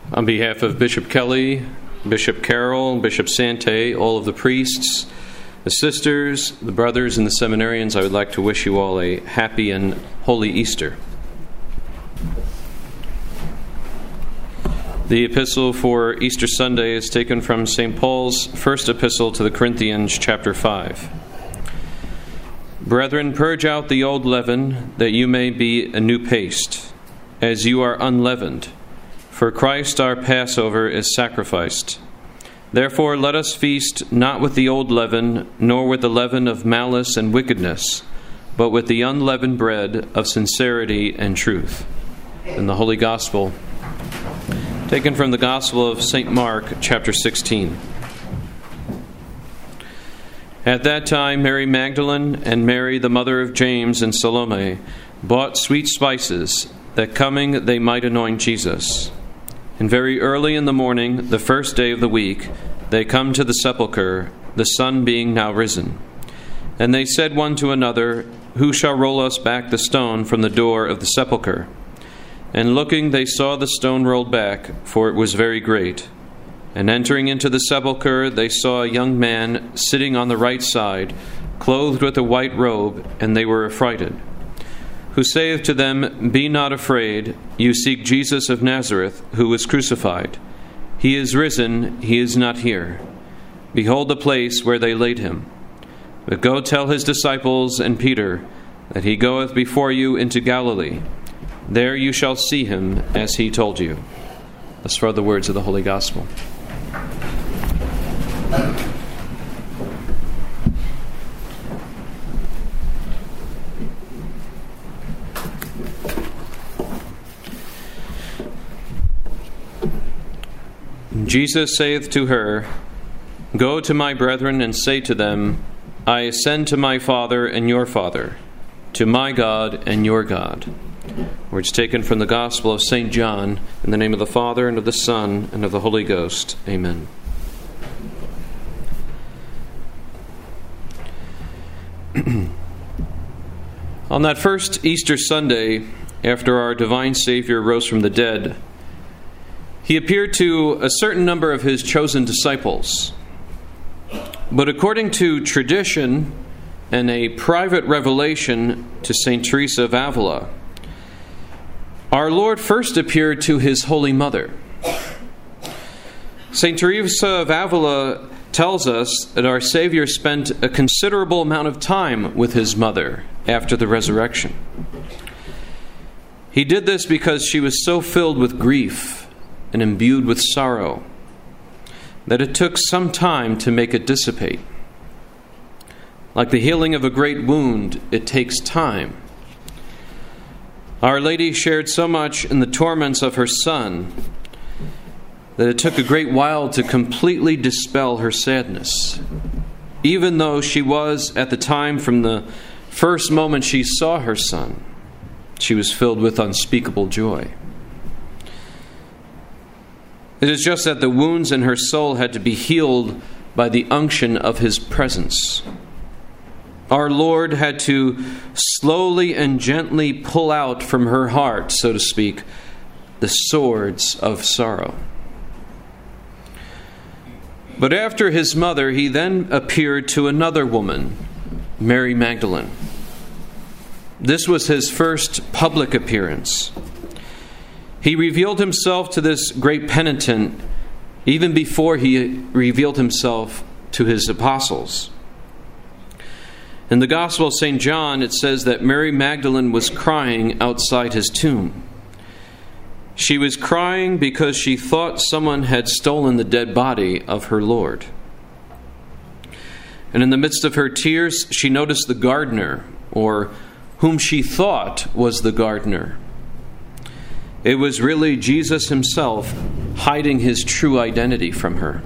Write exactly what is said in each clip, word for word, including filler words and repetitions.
On behalf of Bishop Kelly, Bishop Carroll, Bishop Sante, all of the priests, the sisters, the brothers, and the seminarians, I would like to wish you all a happy and holy Easter. The epistle for Easter Sunday is taken from Saint Paul's first epistle to the Corinthians, chapter five. Brethren, purge out the old leaven, that you may be a new paste, as you are unleavened. For Christ our Passover is sacrificed. Therefore let us feast not with the old leaven, nor with the leaven of malice and wickedness, but with the unleavened bread of sincerity and truth. In the Holy Gospel, taken from the Gospel of Saint Mark, chapter sixteen. At that time, Mary Magdalene and Mary, the mother of James, and Salome bought sweet spices, that coming they might anoint Jesus. And very early in the morning, the first day of the week, they come to the sepulchre, the sun being now risen. And they said one to another, Who shall roll us back the stone from the door of the sepulchre? And looking, they saw the stone rolled back, for it was very great. And entering into the sepulchre, they saw a young man sitting on the right side, clothed with a white robe, and they were affrighted. Who saith to them, Be not afraid, you seek Jesus of Nazareth, who was crucified. He is risen, he is not here. Behold the place where they laid him. But go tell his disciples and Peter, that he goeth before you into Galilee. There you shall see him, as he told you. Thus far the words of the Holy Gospel. Jesus saith to her, Go to my brethren and say to them, I ascend to my Father and your Father, to my God and your God. Words taken from the Gospel of Saint John, in the name of the Father, and of the Son, and of the Holy Ghost. Amen. On that first Easter Sunday, after our divine Savior rose from the dead, he appeared to a certain number of his chosen disciples. But according to tradition and a private revelation to Saint Teresa of Avila, our Lord first appeared to his Holy Mother. Saint Teresa of Avila tells us that our Savior spent a considerable amount of time with his mother after the resurrection. He did this because she was so filled with grief and imbued with sorrow that it took some time to make it dissipate. Like the healing of a great wound, it takes time. Our Lady shared so much in the torments of her Son that it took a great while to completely dispel her sadness, even though she was, at the time, from the first moment she saw her Son, she was filled with unspeakable joy. It is just that the wounds in her soul had to be healed by the unction of his presence. Our Lord had to slowly and gently pull out from her heart, so to speak, the swords of sorrow. But after his mother, he then appeared to another woman, Mary Magdalene. This was his first public appearance. He revealed himself to this great penitent even before he revealed himself to his apostles. In the Gospel of Saint John, it says that Mary Magdalene was crying outside his tomb. She was crying because she thought someone had stolen the dead body of her Lord. And in the midst of her tears, she noticed the gardener, or whom she thought was the gardener. It was really Jesus himself hiding his true identity from her.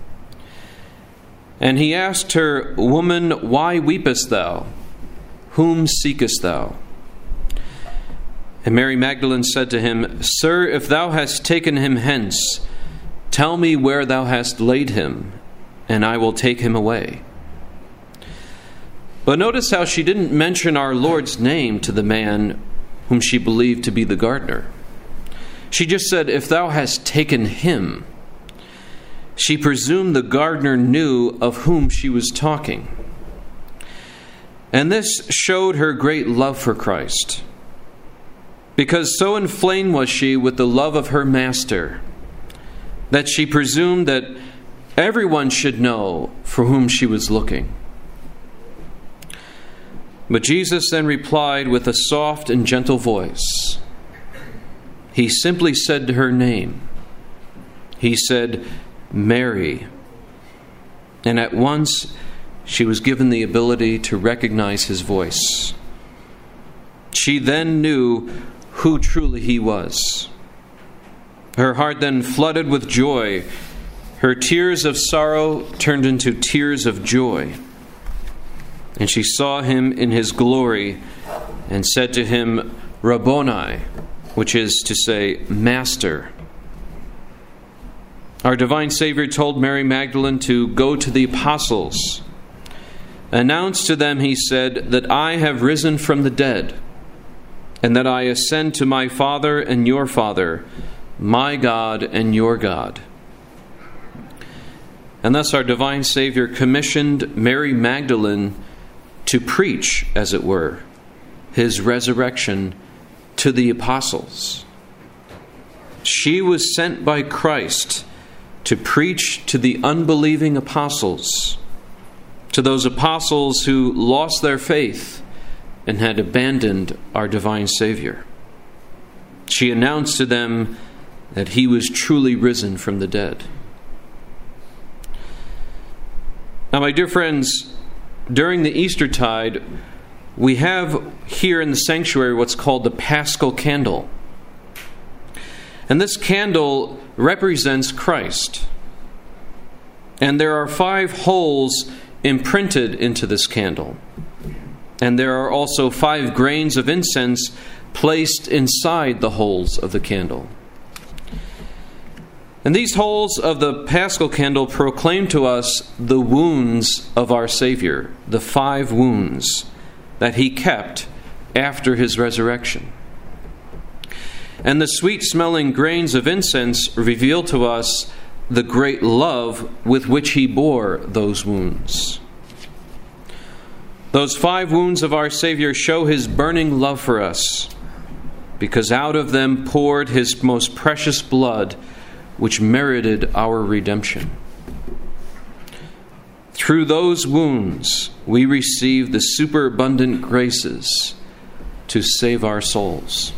And he asked her, Woman, why weepest thou? Whom seekest thou? And Mary Magdalene said to him, Sir, if thou hast taken him hence, tell me where thou hast laid him, and I will take him away. But notice how she didn't mention our Lord's name to the man whom she believed to be the gardener. She just said, "If thou hast taken him." She presumed the gardener knew of whom she was talking. And this showed her great love for Christ, because so inflamed was she with the love of her master that she presumed that everyone should know for whom she was looking. But Jesus then replied with a soft and gentle voice. He simply said to her name. He said, "Mary." And at once she was given the ability to recognize his voice. She then knew who truly he was. Her heart then flooded with joy. Her tears of sorrow turned into tears of joy. And she saw him in his glory and said to him, "Rabboni," which is to say, Master. Our divine Savior told Mary Magdalene to go to the apostles. Announce to them, he said, that I have risen from the dead, and that I ascend to my Father and your Father, my God and your God. And thus our divine Savior commissioned Mary Magdalene to preach, as it were, his resurrection to the apostles. She was sent by Christ to preach to the unbelieving apostles, to those apostles who lost their faith and had abandoned our divine Savior. She announced to them that he was truly risen from the dead. Now, my dear friends, during the Eastertide, we have here in the sanctuary what's called the Paschal Candle. And this candle represents Christ. And there are five holes imprinted into this candle. And there are also five grains of incense placed inside the holes of the candle. And these holes of the Paschal Candle proclaim to us the wounds of our Savior, the five wounds that he kept after his resurrection. And the sweet-smelling grains of incense reveal to us the great love with which he bore those wounds. Those five wounds of our Savior show his burning love for us, because out of them poured his most precious blood, which merited our redemption. Through those wounds, we receive the superabundant graces to save our souls.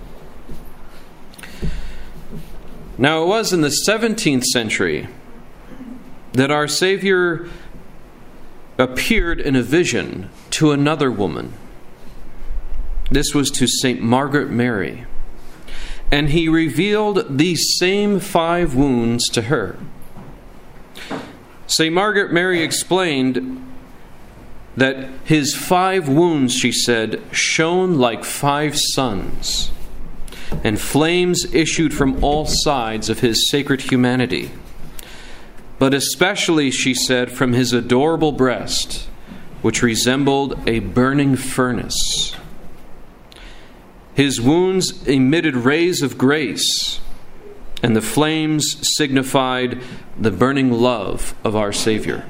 Now, it was in the seventeenth century that our Savior appeared in a vision to another woman. This was to Saint Margaret Mary. And he revealed these same five wounds to her. Saint Margaret Mary explained that his five wounds, she said, shone like five suns, and flames issued from all sides of his sacred humanity. But especially, she said, from his adorable breast, which resembled a burning furnace. His wounds emitted rays of grace, and the flames signified the burning love of our Savior.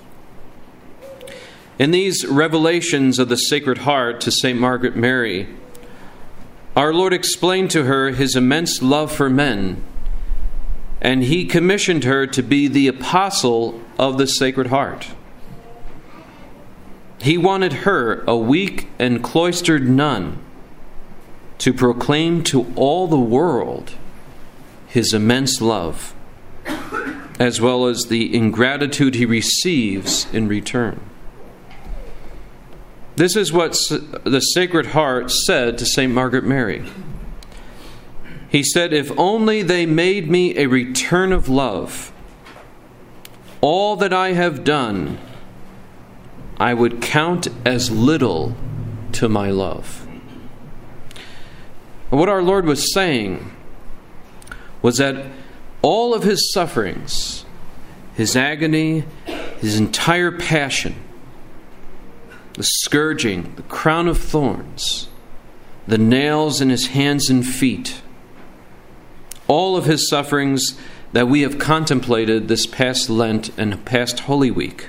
In these revelations of the Sacred Heart to Saint Margaret Mary, our Lord explained to her his immense love for men, and he commissioned her to be the apostle of the Sacred Heart. He wanted her, a weak and cloistered nun, to proclaim to all the world his immense love, as well as the ingratitude he receives in return. This is what the Sacred Heart said to Saint Margaret Mary. He said, "If only they made me a return of love, all that I have done, I would count as little to my love." What our Lord was saying was that all of his sufferings, his agony, his entire passion, the scourging, the crown of thorns, the nails in his hands and feet, all of his sufferings that we have contemplated this past Lent and past Holy Week,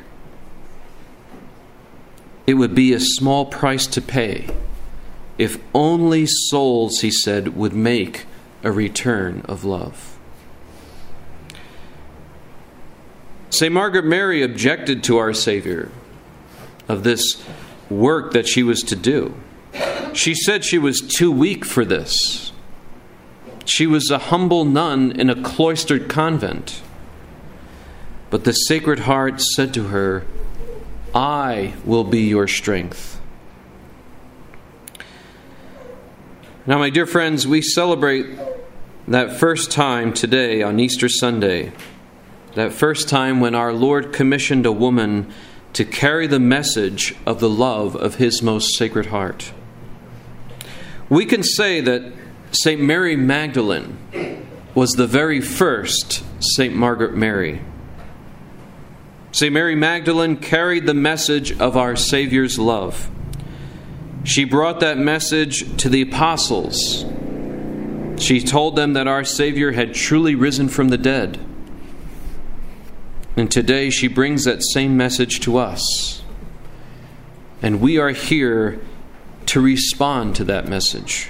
it would be a small price to pay if only souls, he said, would make a return of love. Saint Margaret Mary objected to our Savior of this work that she was to do. She said she was too weak for this. She was a humble nun in a cloistered convent. But the Sacred Heart said to her, I will be your strength. Now, my dear friends, we celebrate that first time today on Easter Sunday, that first time when our Lord commissioned a woman to carry the message of the love of his most Sacred Heart. We can say that Saint Mary Magdalene was the very first Saint Margaret Mary. Saint Mary Magdalene carried the message of our Savior's love. She brought that message to the apostles. She told them that our Savior had truly risen from the dead. And today she brings that same message to us. And we are here to respond to that message.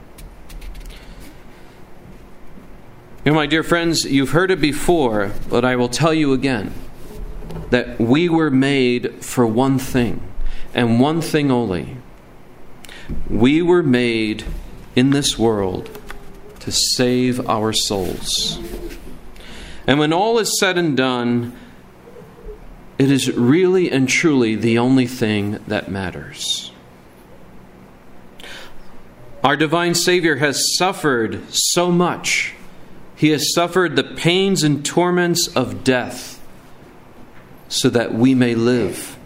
You know, my dear friends, you've heard it before, but I will tell you again, that we were made for one thing, and one thing only. We were made in this world to save our souls. And when all is said and done, it is really and truly the only thing that matters. Our divine Savior has suffered so much. He has suffered the pains and torments of death so that we may live.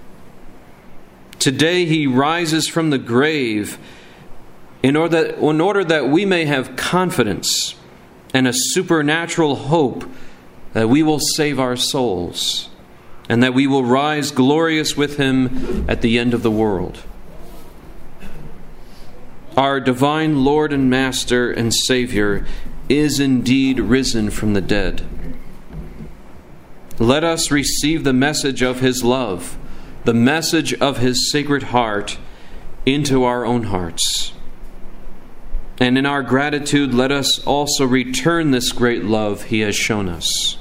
Today he rises from the grave in order that, in order that we may have confidence and a supernatural hope that we will save our souls and that we will rise glorious with him at the end of the world. Our divine Lord and Master and Savior is indeed risen from the dead. Let us receive the message of his love, the message of his Sacred Heart, into our own hearts. And in our gratitude, let us also return this great love he has shown us.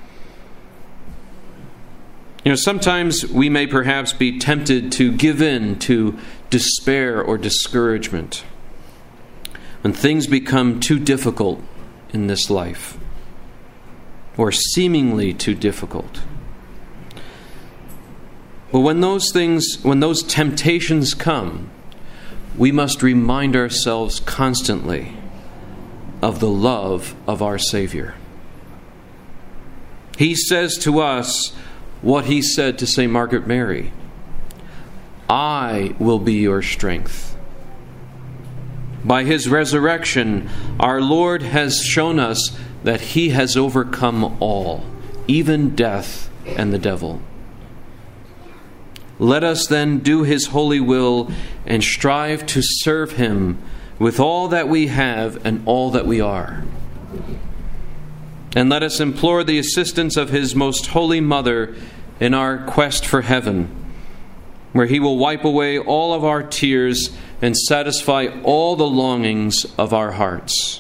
You know, sometimes we may perhaps be tempted to give in to despair or discouragement when things become too difficult in this life, or seemingly too difficult. But when those things, when those temptations come, we must remind ourselves constantly of the love of our Savior. He says to us what he said to Saint Margaret Mary, I will be your strength. By his resurrection, our Lord has shown us that he has overcome all, even death and the devil. Let us then do his holy will and strive to serve him with all that we have and all that we are. And let us implore the assistance of his most holy Mother in our quest for heaven, where he will wipe away all of our tears and satisfy all the longings of our hearts.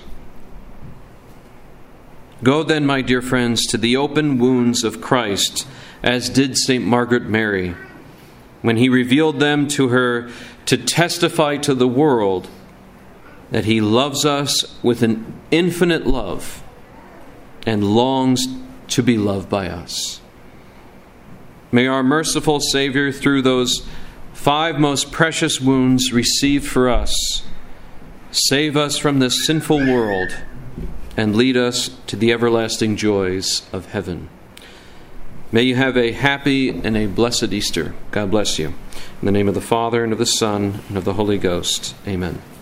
Go then, my dear friends, to the open wounds of Christ, as did Saint Margaret Mary, when he revealed them to her to testify to the world that he loves us with an infinite love and longs to be loved by us. May our merciful Savior, through those five most precious wounds received for us, save us from this sinful world and lead us to the everlasting joys of heaven. May you have a happy and a blessed Easter. God bless you. In the name of the Father, and of the Son, and of the Holy Ghost. Amen.